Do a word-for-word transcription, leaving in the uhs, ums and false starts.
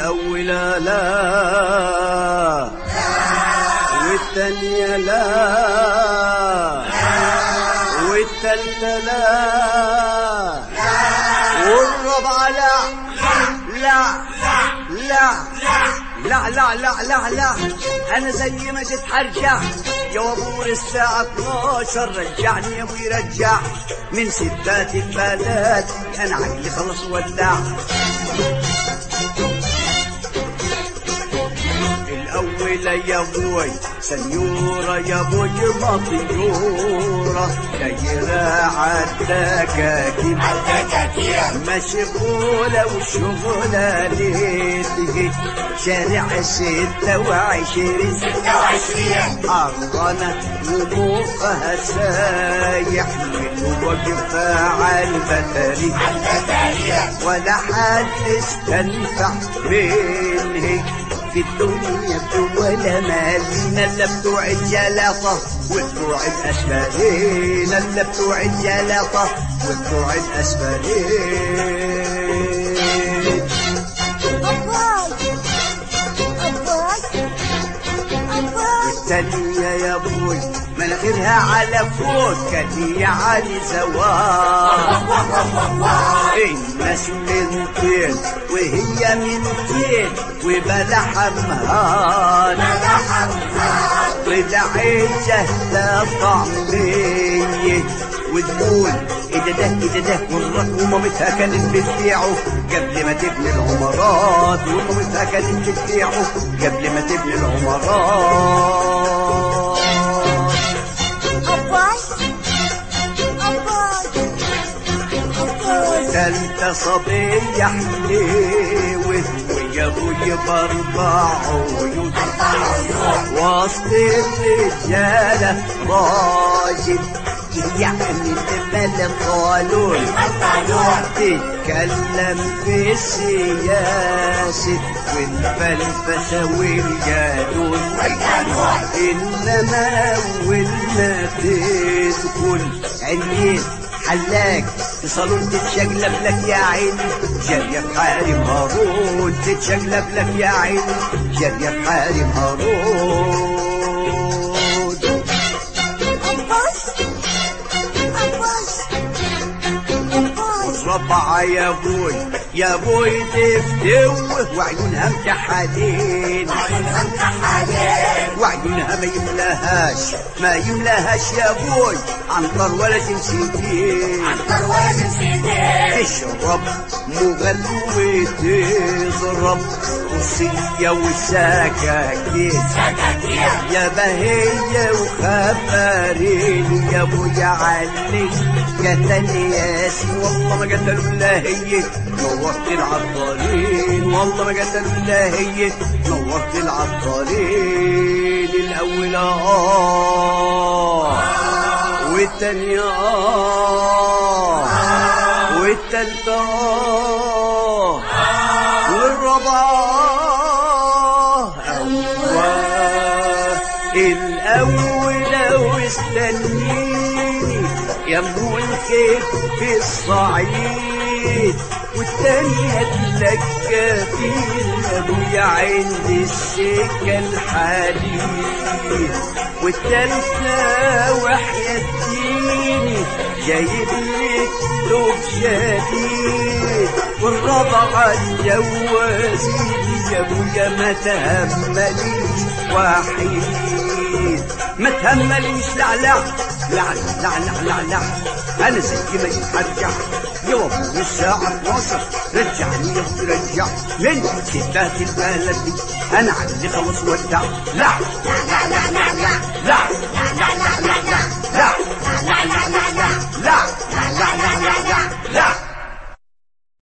الأولى لا والثانية لا والثالثة لا والرابعة لا لا لا لا لا لا لا لا انا زي ما جيت حرجع يا وابور الساعة اتناشر رجعني يا ابوي رجع من ستات البلد انا عقلي خلص ولع. الأولى يا بوي سنيورة يا بوي مطيورة دايرة عالدكاكين مشغولة وشغلة ليلي شارع ستة وعشرين حرانة وموقها سايح وواقفة عالبطاري ولا حد استنفع منه في الدنيا ولا مالين الا بتوع الجلاطة وبتوع الاسفلين الا بتوع الجلاطة وبتوع الاسفلين. والتانية يا ابوي مناخيرها على فوق كدية علي زوار الناس منتين وهي منتين وبلا حمهان طلع جهلة طعمية وتقول ايه ده ده ايه ده والرق ومامتها كانت بتبيعه قبل ما تبني العمارات ومامتها كانت بتبيعه قبل ما تبني العمارات. تالتة صبية حليوة ويا ابوي باربع عيون وسط الرجالة راجل يعني تمل الطالون تتكلم في السياسة والفلسفة والجادون إنما أول ما تدخل عينين حلاك في صالون تتشقلب لك يا عيني جارية بحارم هارون تتشقلب لك يا عيني جارية بحارم هارون. ربعة يا بوي يا بوي تفتوه وعيونها مكحلين وعيونها ما يملاهاش ما يملاهاش يا بوي عنطر ولا جنسيتين تشرب مغل وتضرب وصية وسكاكين يا بهية وخبرين يا بوي علي قتل ياسين والله ما قتلوا الا هي نورت العطارين والله ما قتلوا الا هي نورت العطارين. الاولى اه والثانيه اه والثالثه اه والرابعه اه الاولى واستنيني يا ابو الخير في الصعيد والتانية تلقى في ابويا عند السكة الحديد والتالتة وحياة ديني جايب لك لوب جديد والرابعة الجوازين يا ابويا ما تهمليش وحيد ما تهمليش لا لا لا لا لا لا لا انا زي ما جيت حرجع يا ابوي الساعة اتناشر رجعني يا ابوي رجع من ستات البلد دي انا عندي خلص ودع لا لا لا لا لا لا لا لا لا لا